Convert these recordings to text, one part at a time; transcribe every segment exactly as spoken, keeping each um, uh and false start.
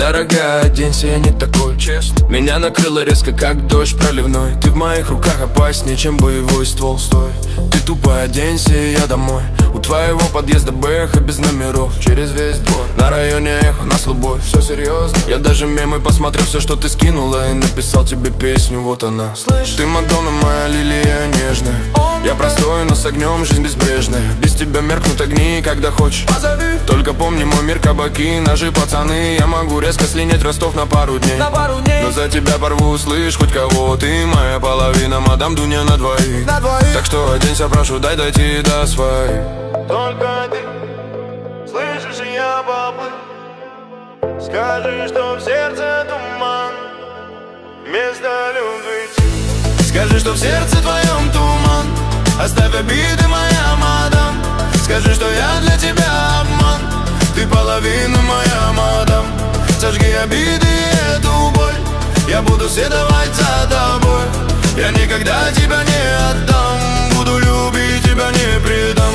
Дорогая, оденься, я не такой, честно. Меня накрыло резко, как дождь проливной. Ты в моих руках опаснее, чем боевой ствол. Стой, ты тупо оденься, и я домой. У твоего подъезда бэха без номеров. Через весь двор, на районе эхо, нас любовь. Все серьезно, я даже мемы посмотрел, все, что ты скинула, и написал тебе песню, вот она. Слышь, ты Мадонна, моя лилия нежная. Я простой, но с огнем жизнь безбрежная. Без тебя меркнут огни, когда хочешь позови. Только помни, мой мир кабаки, ножи, пацаны. Я могу резко слинять Ростов на пару дней, на пару дней. Но за тебя порву, слышь, хоть кого. Ты моя половина, мадам Дуня на двоих, на двоих. Так что оденься, прошу, дай дойти до своих. Только ты слышишь, и я поплыл. Скажи, что в сердце туман вместо любви. Скажи, что в сердце твоем туман. Оставь обиды, моя мадам. Скажи, что я для тебя обман. Ты половина, моя мадам. Сожги обиды и эту боль. Я буду следовать за тобой. Я никогда тебя не отдам. Буду любить, тебя не предам.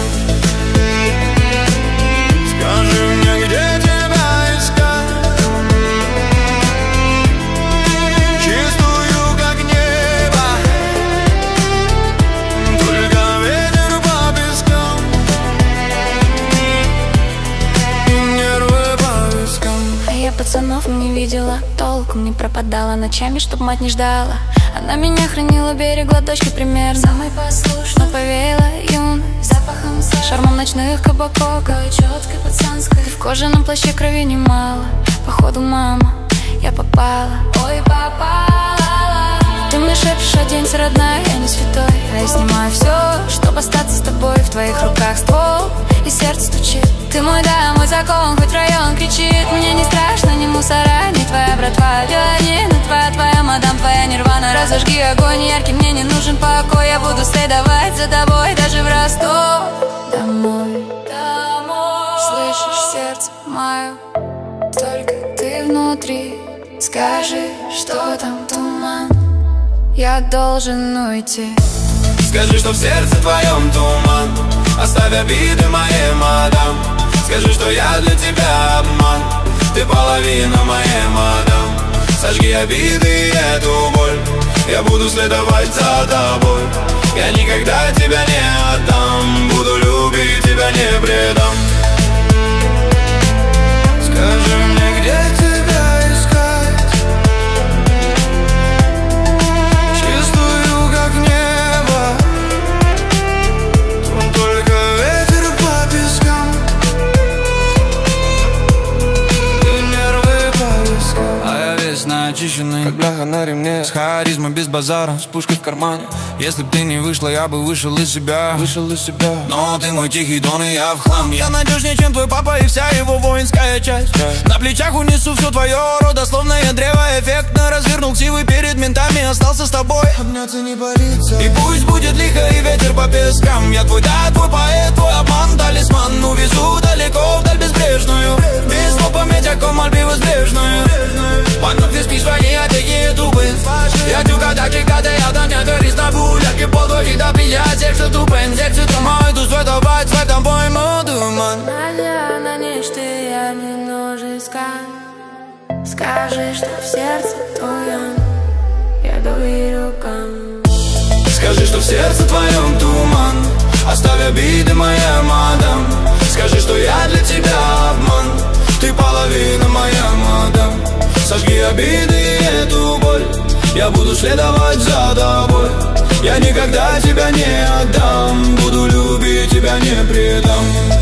Скажи мне, где тебя искать. Чистую, как небо. Только ветер по пескам и нервы по вискам. А я пацанов не видела толком, не пропадала ночами, чтоб мать не ждала. Она меня хранила, берегла, дочки пример. Самой послушной, но повеяла юность запахом сада, шармом ночных кабаков, четкой пацанской. Ты в кожаном плаще, крови немало. Походу, мама, я попала. Ой, попала. Ты мне шепчешь, оденься, родная, я не святой. А я снимаю все, чтобы остаться с тобой. В твоих руках ствол, и сердце стучит. Ты мой, да, мой закон, хоть район кричит. Мне не страшно ни мусора, ни твоя братва. Пианино, твоя, твоя мадам, твоя нирвана. Разожги огонь яркий, мне не нужен покой. Я буду следовать за тобой, даже в Ростов. Домой, домой. Слышишь, сердце мое, только ты внутри. Скажи, что там туман. Я должен уйти. Скажи, что в сердце твоем туман. Оставь обиды, моей мадам. Скажи, что я для тебя обман. Ты половина, моей мадам. Сожги обиды и эту боль. Я буду следовать за тобой. Я никогда тебя не отдам. Буду любить, тебя не предам. Скажи мне, где тебя искать. Чистую, как небо. Только ветер по пескам и нервы по вискам. А я весь начищенный, как бляха на ремне. С харизмой без базара, с пушкой в кармане. Если б ты не вышла, я бы вышел из себя. Вышел из себя. Но ты мой тихий дон, и я в хлам. Я надежнее, чем твой папа и вся его воинская часть. yeah. На плечах унесу все твое родословное древо. Эффектно развернул ксивы перед ментами. Остался с тобой, обняться не бориться. и пусть будет лихо и ветер по пескам. Я твой, да, твой поэт, твой обман, талисман. Увезу далеко вдаль безбрежную. Без слов пометь, о ком Мальдивы сбрежную. Потом ты спишь свои отеки тупы. Я тюка так чеката, я там не горишь табу. Ляки подводи до пия, сердце тупен, сердце туман. Иду световать, свет там пойму туман. Надя, на нечто я не нужен скан. Скажи, что в сердце твоем я доверю рукам. Скажи, что в сердце твоем туман. Оставь обиды, моя мадам. Скажи, что я для тебя обман. Ты половина, моя мадам. Сожги обиды и эту боль. Я буду следовать за тобой. Я никогда тебя не отдам. Буду любить, тебя не предам.